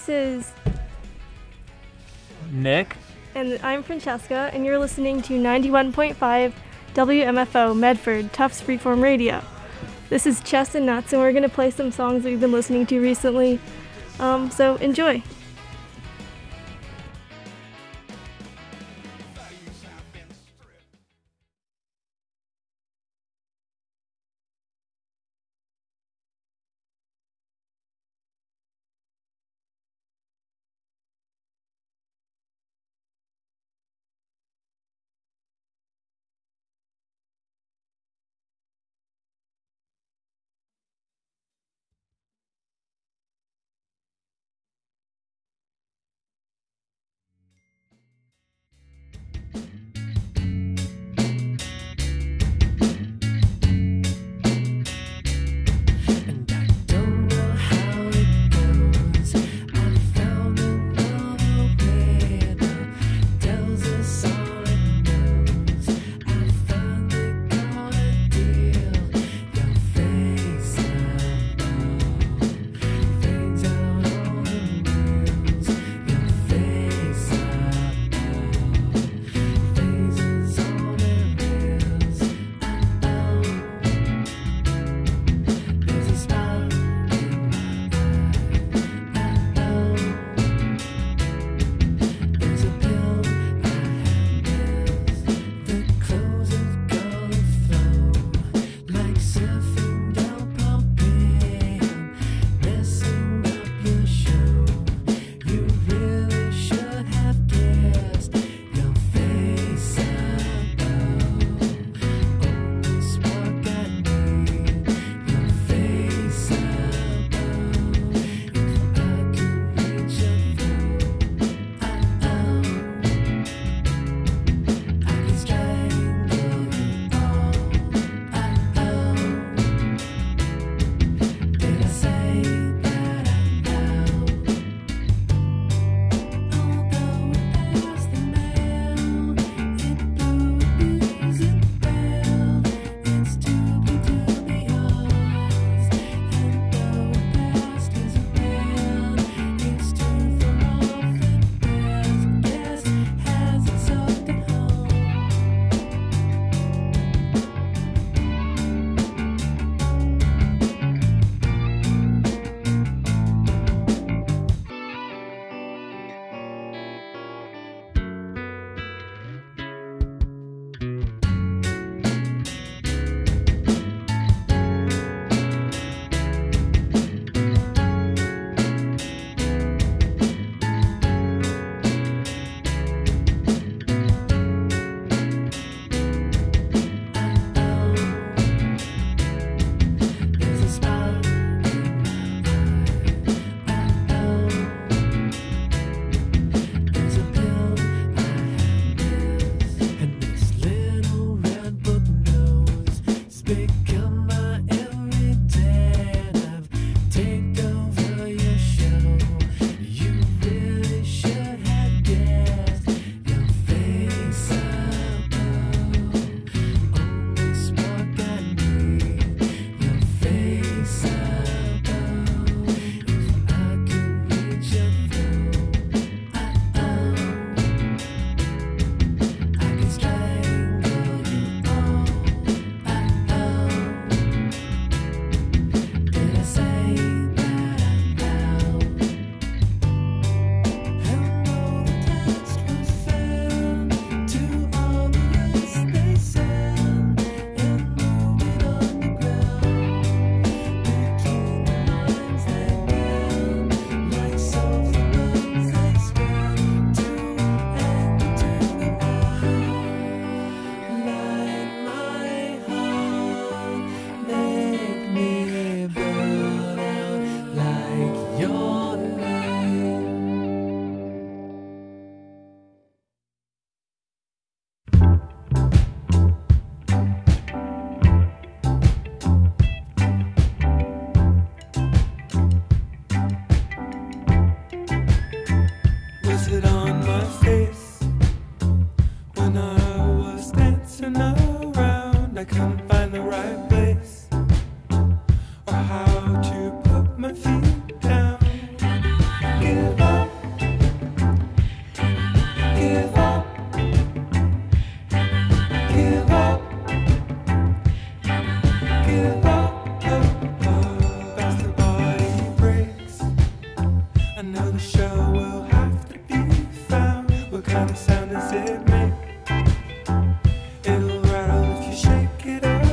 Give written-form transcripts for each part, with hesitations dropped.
This is Nick. And I'm Francesca, and you're listening to 91.5 WMFO Medford Tufts Freeform Radio. This is Chess and Nuts, and we're going to play some songs that we've been listening to recently. So enjoy. kind of sound does it make? It'll rattle if you shake it around.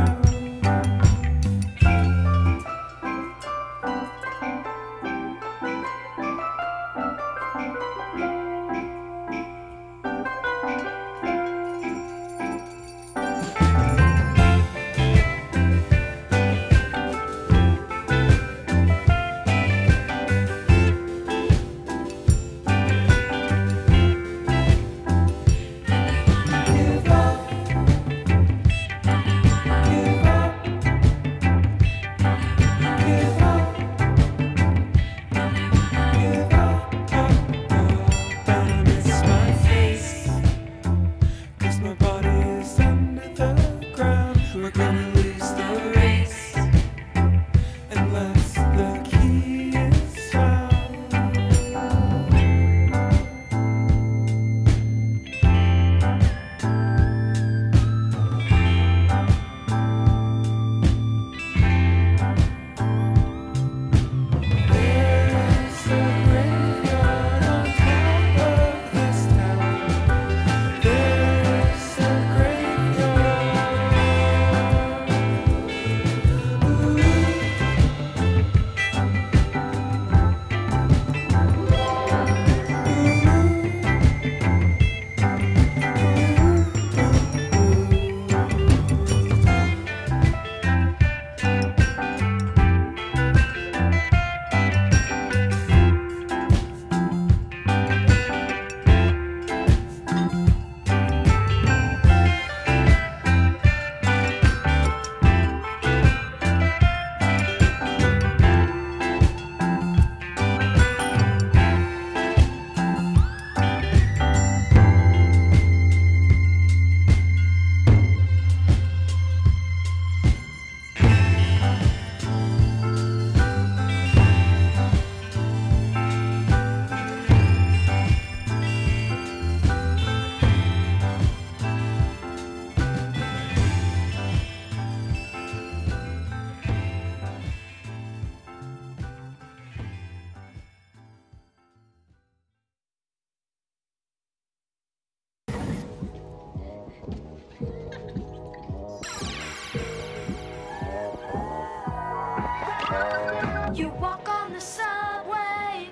You walk on the subway,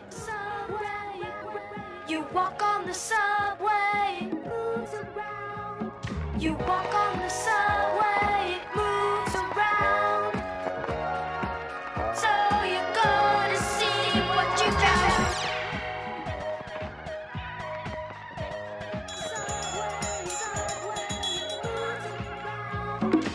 You walk on the subway, moves around. You walk on the subway, moves around. So you go to see what you found. Subway, moves around.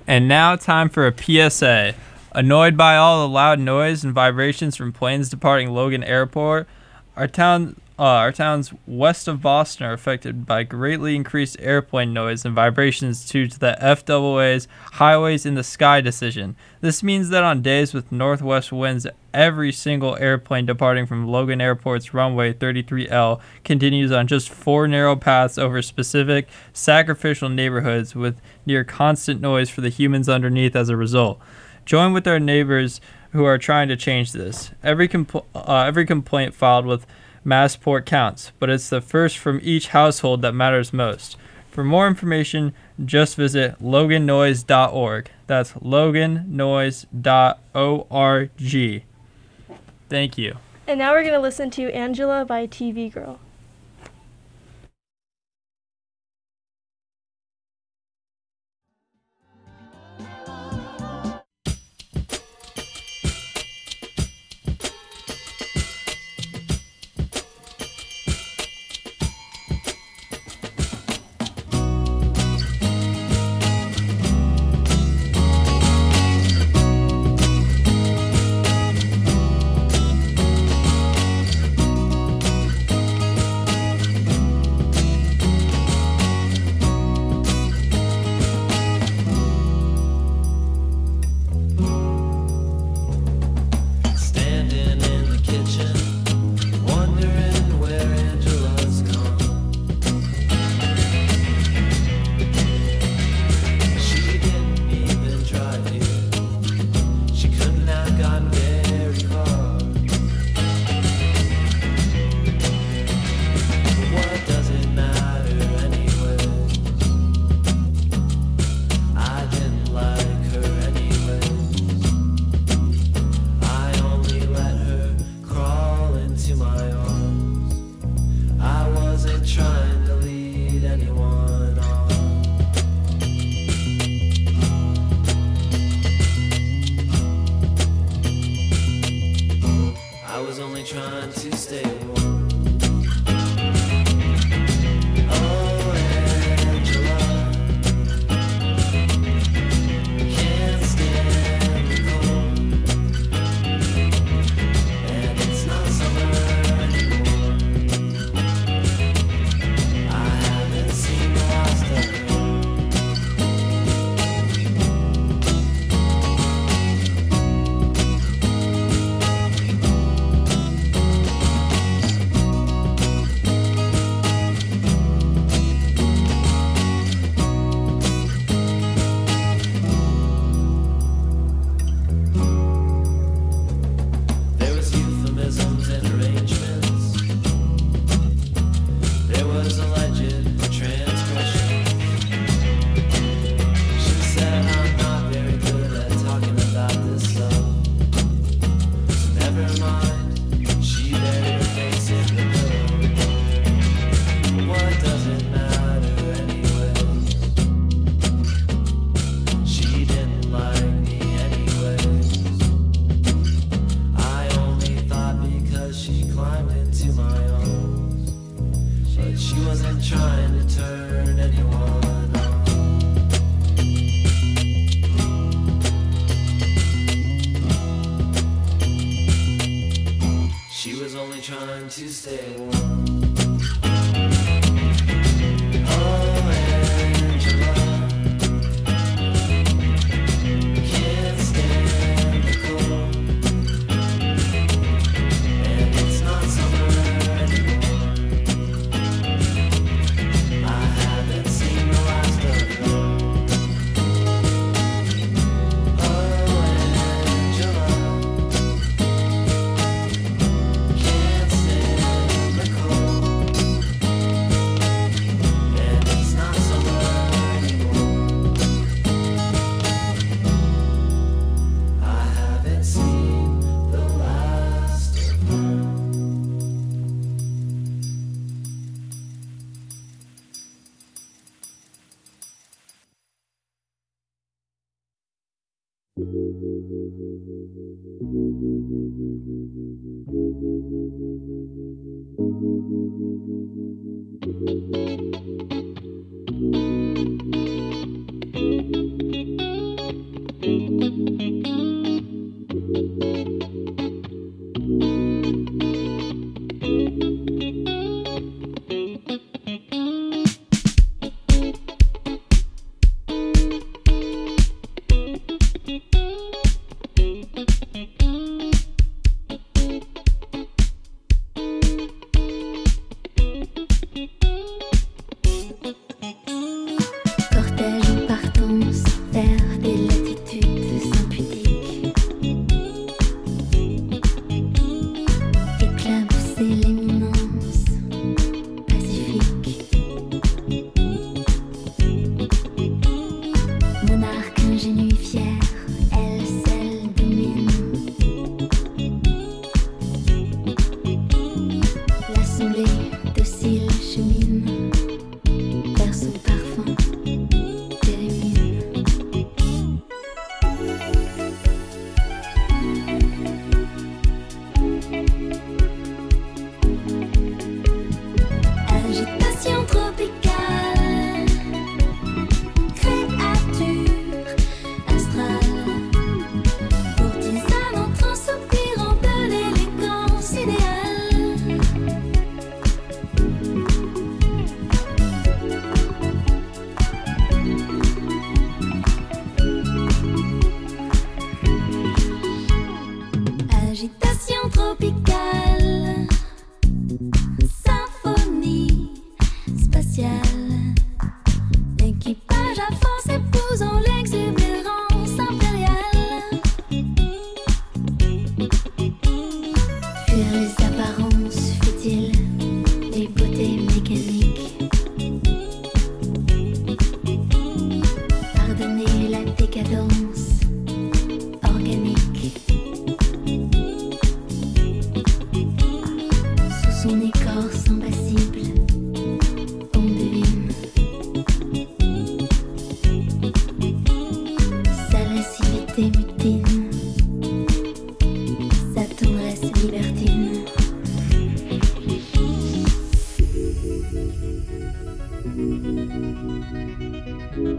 And now time for a PSA. Annoyed by all the loud noise and vibrations from planes departing Logan Airport, our towns west of Boston are affected by greatly increased airplane noise and vibrations due to the FAA's Highways in the Sky decision. This means that on days with northwest winds, every single airplane departing from Logan Airport's runway 33L continues on just 4 narrow paths over specific sacrificial neighborhoods with near constant noise for the humans underneath as a result. Join with our neighbors who are trying to change this. Every complaint filed with Massport counts, but it's the first from each household that matters most. For more information, just visit logannoise.org. That's logannoise.org. Thank you. And now we're going to listen to Angela by TV Girl.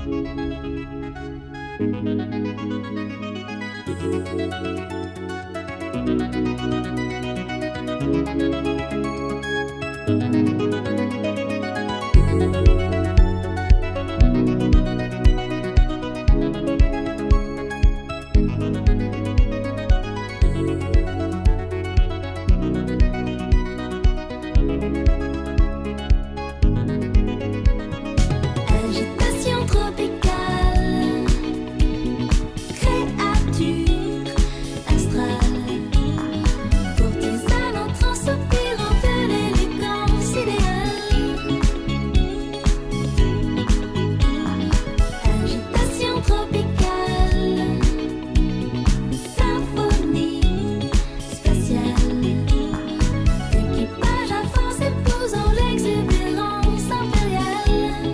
Agitation tropicale, créature astrale, courtisane entrant soupirant vers l'élégance idéale. Agitation tropicale, symphonie spatiale, l'équipage à force épousant l'exubérance impériale.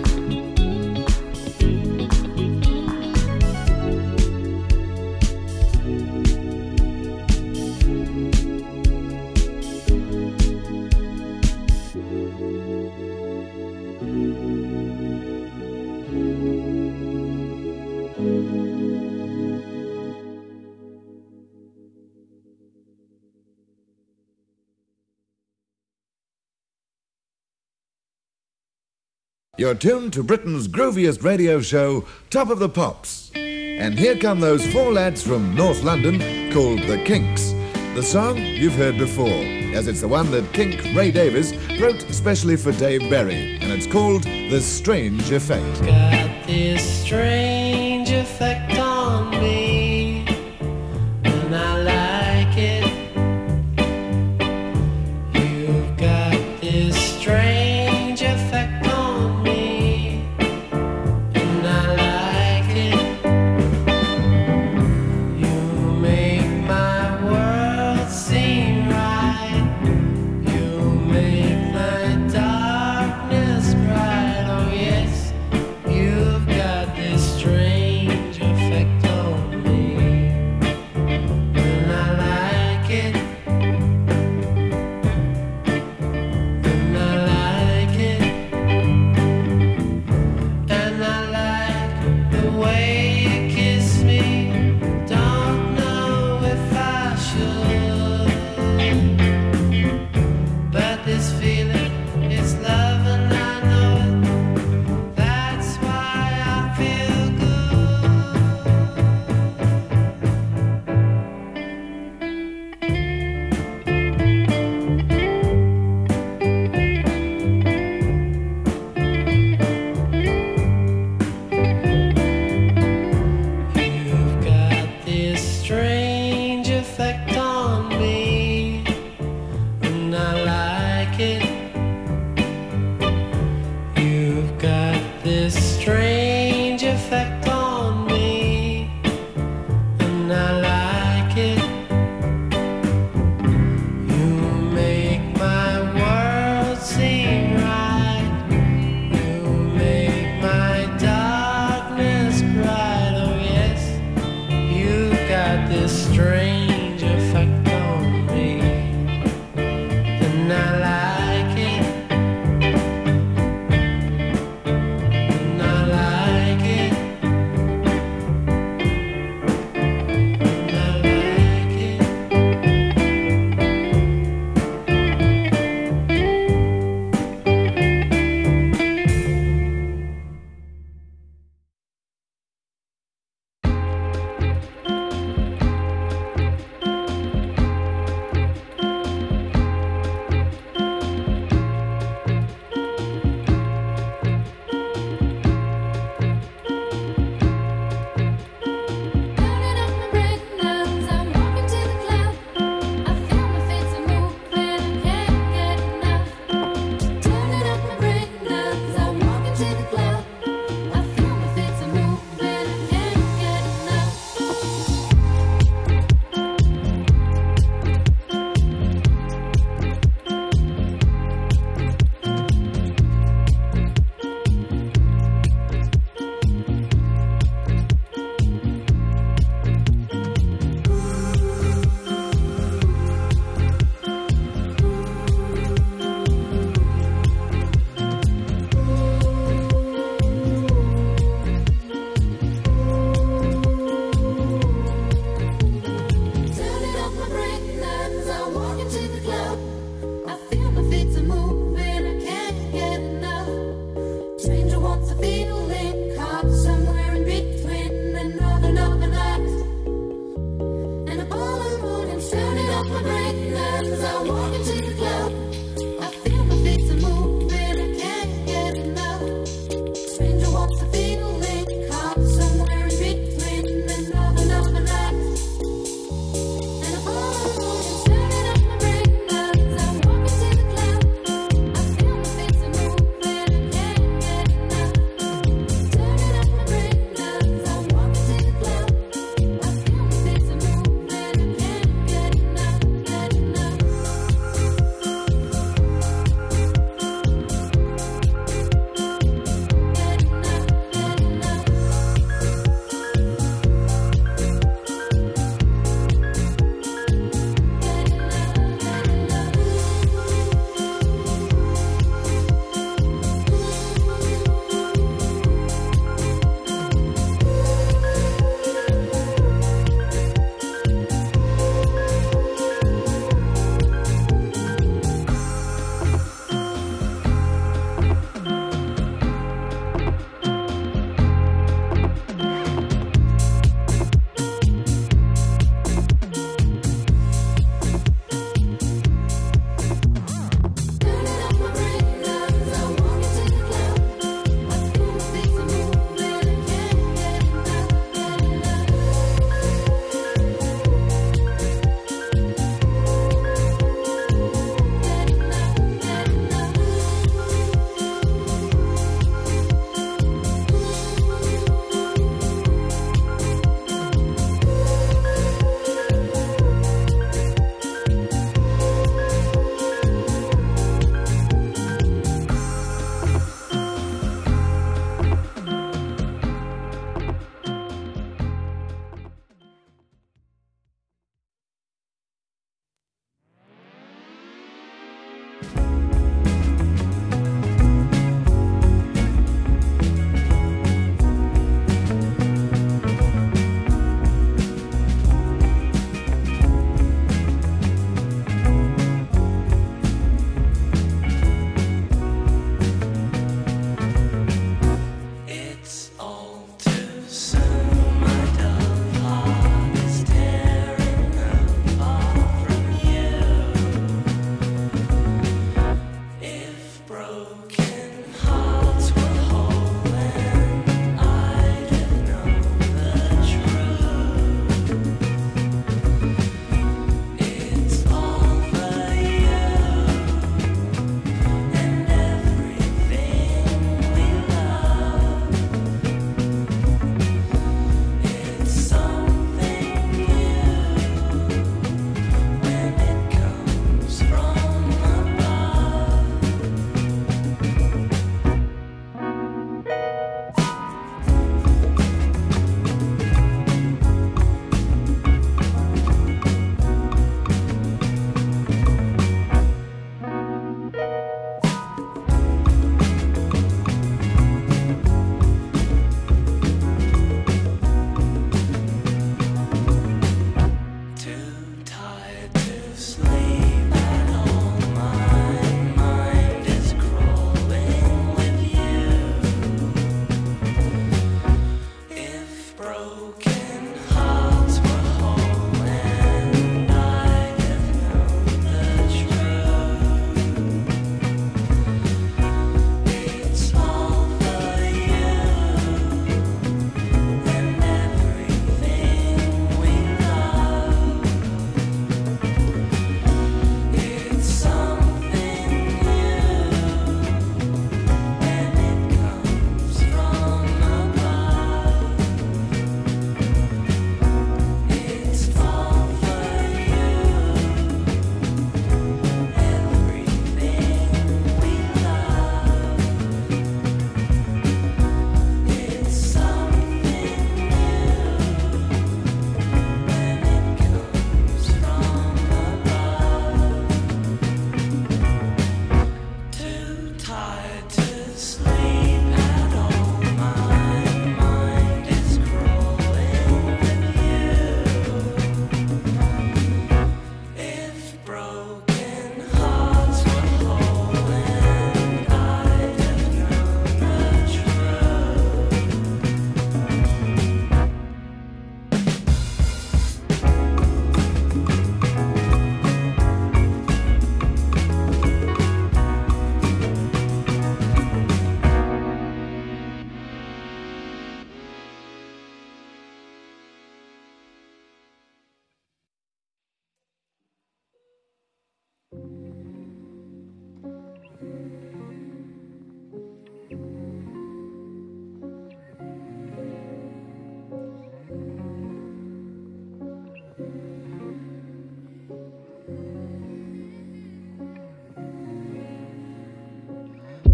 You're tuned to Britain's grooviest radio show, Top of the Pops. And here come those four lads from North London called The Kinks. The song you've heard before, as it's the one that Kink Ray Davies wrote especially for Dave Berry, and it's called The Strange Effect. Got this strange effect on me, and I like it. You've got this strange effect on me, and I like it. You make my world seem right. You make my darkness bright. Oh yes, you've got this strange effect on me, and I like it. And I like it. And I like the way you kiss me. Don't know if I should, but this feeling, it's love and I know it. That's why I feel You've got this strange effect on me, and I like it. You've got this strange effect on me, and I like it. You make my world seem right. You make my darkness bright. Oh yes, you've got this strange effect on me, and I like it. And I like it. And I like it.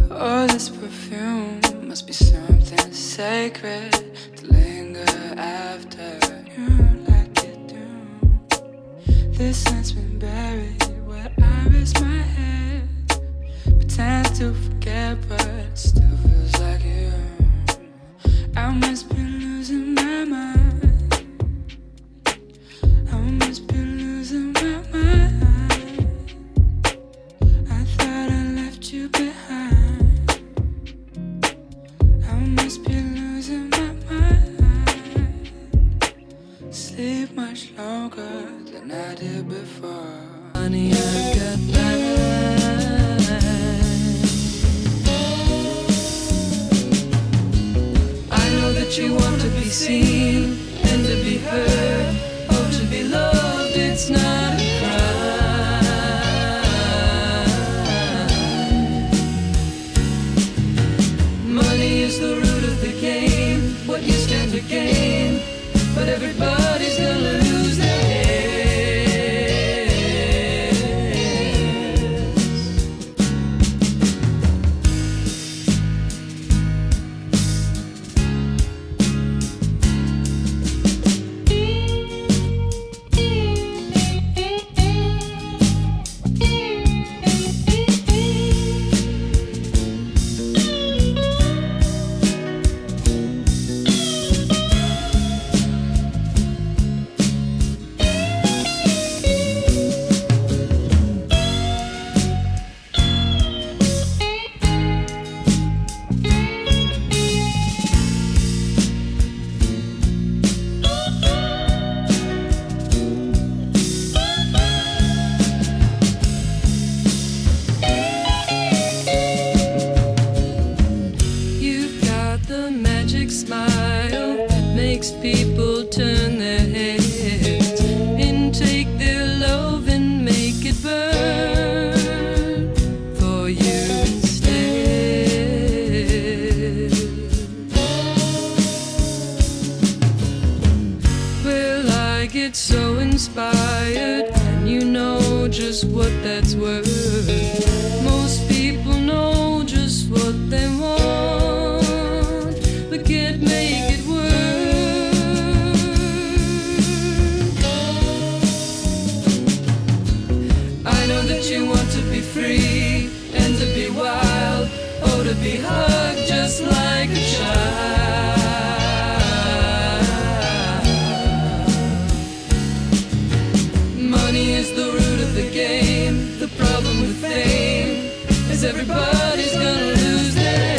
Oh, this perfume must be something sacred to linger after you like you do. This scent's been buried where I rest my head. Pretend to forget, but it still feels like you. I must be losing my mind. I must be losing my mind. I thought I left you behind. I must be losing my mind. Sleep much longer than I did before. Honey, I got blind. I know that you want to be seen and to be heard. Oh, to be loved, it's not a crime. Money is the root of the game, what you stand to gain. But everybody's gonna lose their heads. Smile makes people turn their heads and take their love and make it burn for you instead. Well, I get so inspired, and you know just what that's worth. Most people know just what they want, but can't make it work. I know that you want to be free and to be wild, oh, to be hugged just like a child. Money is the root of the game. The problem with fame is everybody's gonna lose their head.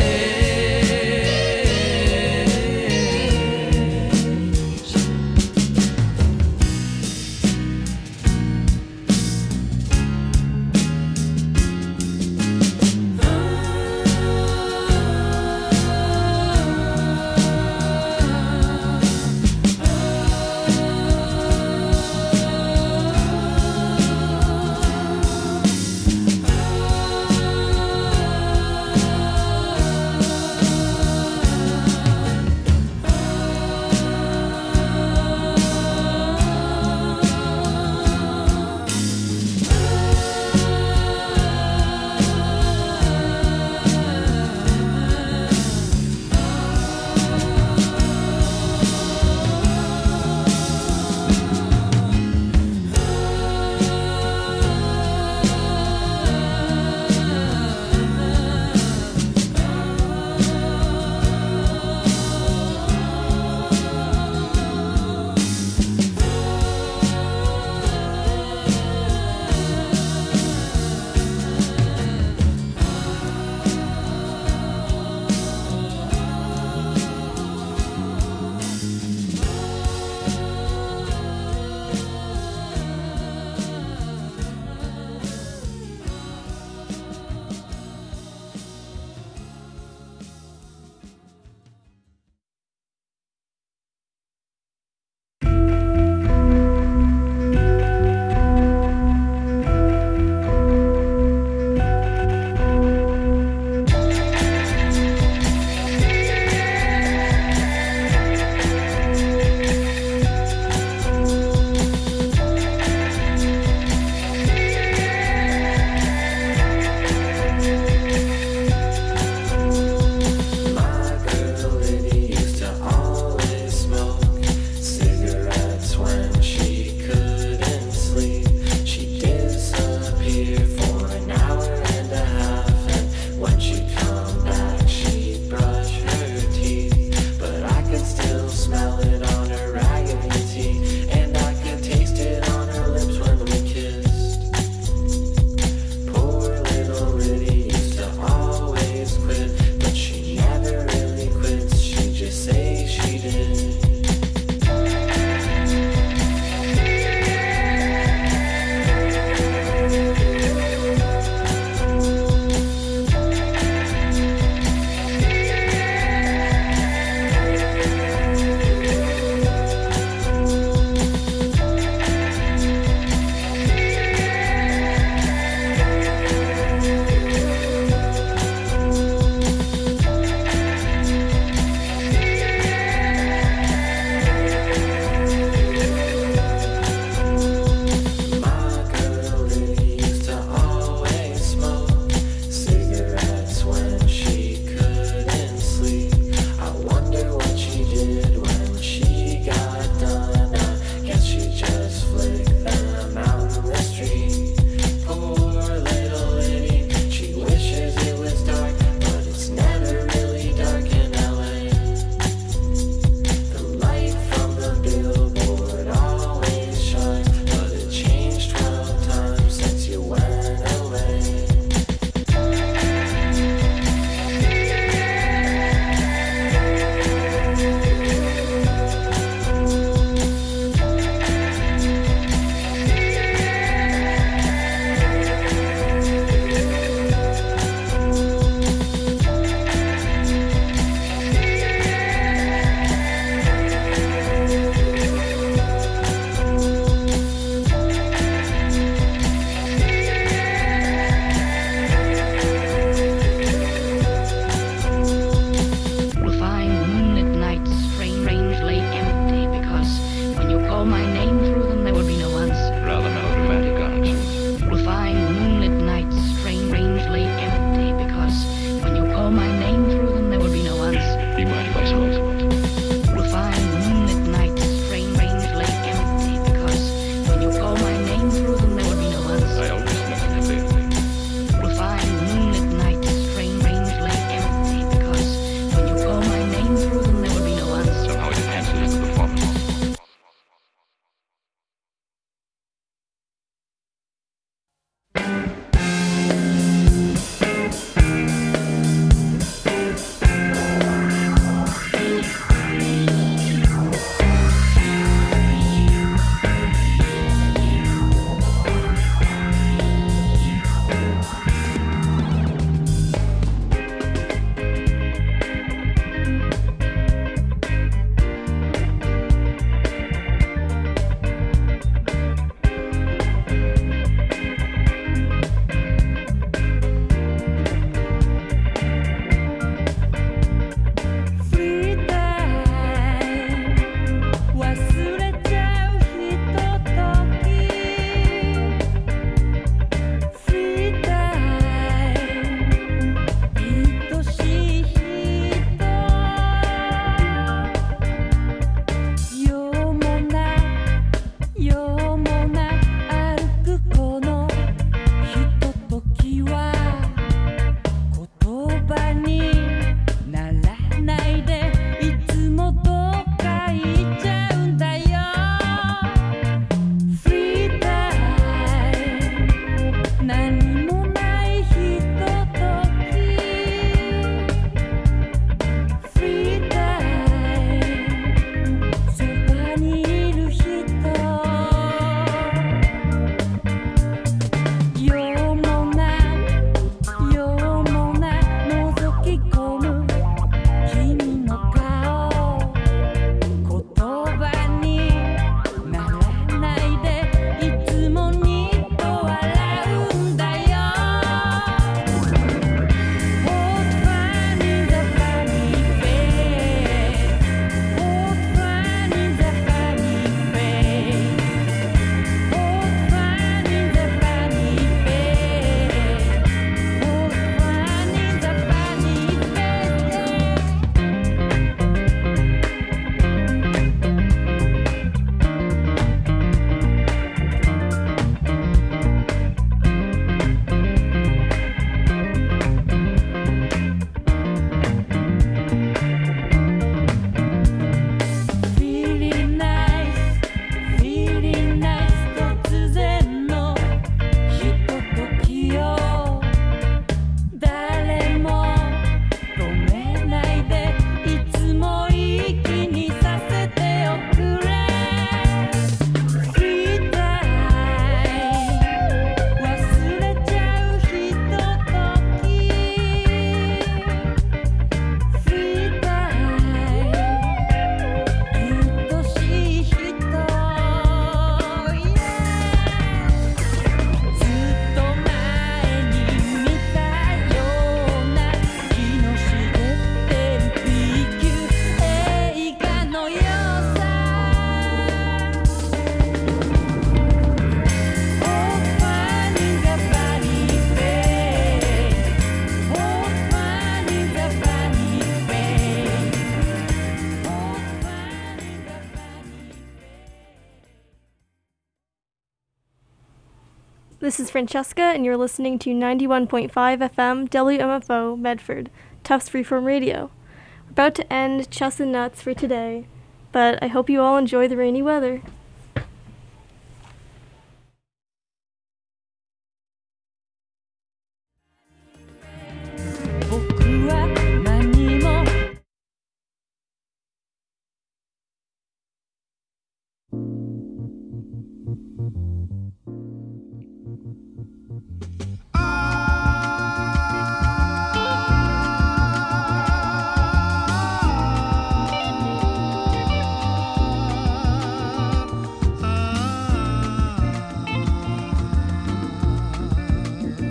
This is Francesca, and you're listening to 91.5 FM WMFO Medford, Tufts Freeform Radio. We're about to end Chess and Nuts for today, but I hope you all enjoy the rainy weather.